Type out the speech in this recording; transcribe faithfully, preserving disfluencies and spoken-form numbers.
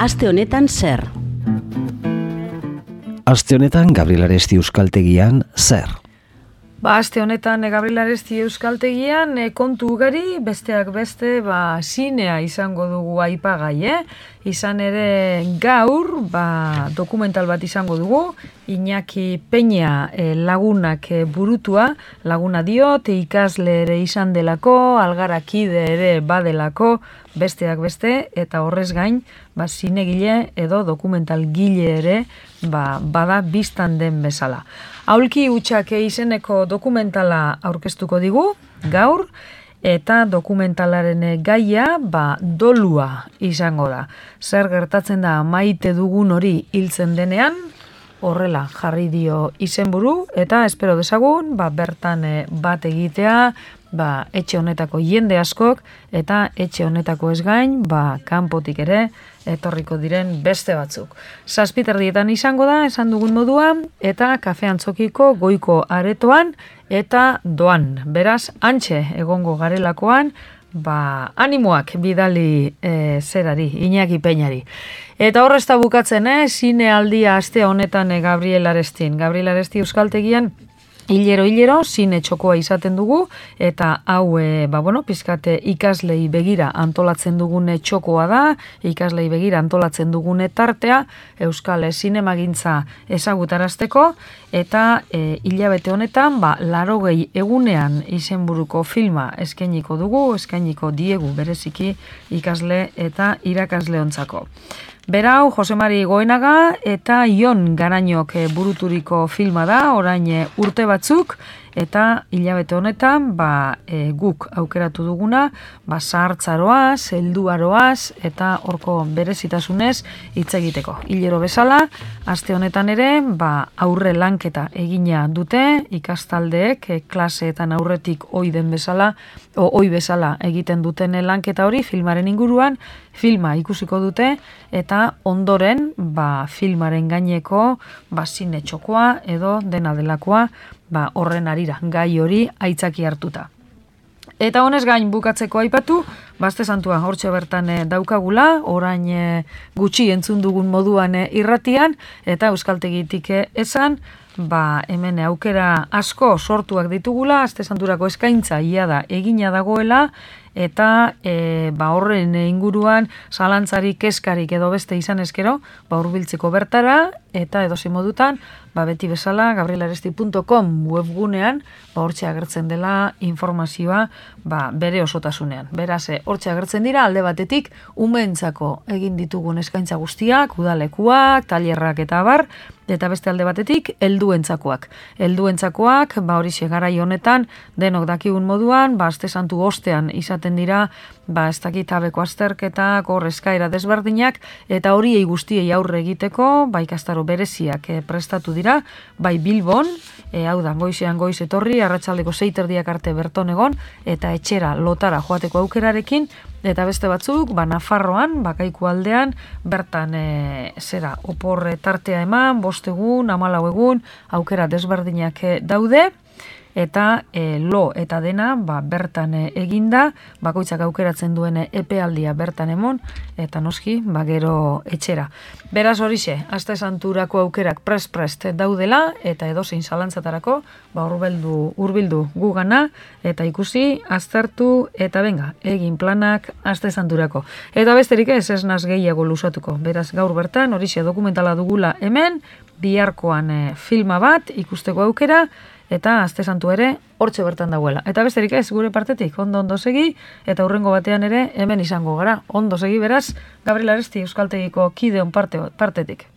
aste honetan zer? Aste honetan Gabriel Aresti Euskaltegian zer? Ba, aste honetan Gabriel Aresti Euskaltegian e, kontu ugari, besteak beste, ba, zinea izango dugu aipagai, eh? Izan ere gaur, ba, dokumental bat izango dugu, Iñaki Peña e, lagunak e, burutua, laguna diot, ikasle ere izan delako, algarakide ere badelako, besteak beste, eta horrez gain, ba, zinegile edo dokumental gile ere, ba, bada biztan den bezala. Aulki hutsak izeneko dokumentala aurkeztuko digu, gaur, eta dokumentalaren gaia, ba, dolua izango da. Zer gertatzen da maite dugun hori hiltzen denean, horrela jarri dio izenburu, eta espero dezagun, ba, bertan bat egitea, ba, etxe honetako jende askok, eta etxe honetako ez gain, ba, kanpotik ere, etorriko diren beste batzuk. Zazpiterdietan izango da, esan dugun moduan, eta kafe antzokiko goiko aretoan, eta doan. Beraz, antxe egongo garelakoan, ba, animoak bidali e, zerari, Iñaki Peñari. Eta horrez da bukatzen, eh? Zine aldia aste honetan e, Gabriel Arestin. Gabriel Aresti Euskaltegian, hilero-hilero, zine txokoa izaten dugu, eta hau, e, ba, bueno, pizkate ikaslei begira antolatzen dugune txokoa da, ikaslei begira antolatzen dugune tartea, Euskal zinemagintza ezagutarazteko, eta e, hilabete honetan, ba, larogei egunean izenburuko filma eskainiko dugu, eskainiko diegu bereziki ikasle eta irakasleontzako. Berau, Jose Mari Goenaga eta Ion Garainok buruturiko filma da, orain urte batzuk, eta hilabete honetan ba, e, guk aukeratu duguna, ba, zahartzaroaz, helduaroaz, eta horko berezitasunez hitz egiteko. Hilero bezala, aste honetan ere, ba, aurre lanketa egina dute, ikastaldeek, e, klaseetan aurretik ohi den bezala, o ohi bezala egiten duten lanketa hori filmaren inguruan, filma ikusiko dute, eta ondoren, ba, filmaren gaineko, ba, zine txokoa edo dena delakoa, ba, horren arira, gai hori aitzaki hartuta. Eta honez gain bukatzeko aipatu, Baste Santua hortxe bertan e, daukagula, orain e, gutxi entzun dugun moduan e, irratian, eta Euskaltegitik e, esan, ba, hemen aukera asko sortuak ditugula, Aste Santurako eskaintza ia da egina dagoela, eta e, ba, horren inguruan zalantzari keskarik edo beste izan eskero, ba, hurbiltzeko bertara, eta edozein modutan, ba, beti bezala, gabrielaresti puntu com webgunean, ba, hortxe agertzen dela informazioa ba, bere osotasunean. Beraz, e, hortxe agertzen dira, alde batetik, umeentzako egin ditugun eskaintza guztiak, udalekuak, tailerrak eta abar, eta beste alde batetik, helduentzakoak. Helduentzakoak, ba, horixe garai honetan, denok dakigun moduan, ba, Aste Santu ostean izaten dira, ba, ez dakit abeko azterketak, hor eskaera desberdinak, eta horiei guztiei aurre egiteko, ba, ikastaro bereziak e, prestatu dira, bai Bilbon, e, hau da, goizean goiz etorri, arratsaldeko seiterdiak arte berton egon, eta etxera lotara joateko aukerarekin, eta beste batzuk, ba, Nafarroan, Bakaiku aldean, bertan e, zera, opor tartea eman, bost egun, hamalau egun, aukera desberdinak e, daude, eta e, lo eta dena ba, bertan e, eginda, bakoitzak aukeratzen duen epealdia bertan emon, eta noski, ba, gero etxera. Beraz horixe, Aste Santurako aukerak prest-prest daudela, eta edozein zalantzatarako, ba, hurbildu, hurbildu gugana, eta ikusi, aztertu, eta benga, egin planak Aste Santurako. Eta besterik ez ez naz gehiago lusatuko. Beraz, gaur bertan, horixe dokumentala dugula hemen, biharkoan e, filma bat, ikusteko aukera, eta Aste Santu ere hortxe bertan dagoela. Eta besterik ez, gure partetik, ondo-ondo segi, eta hurrengo batean ere hemen izango gara. Ondo segi, beraz, Gabriel Aresti Euskaltegiko kideon parte, partetik.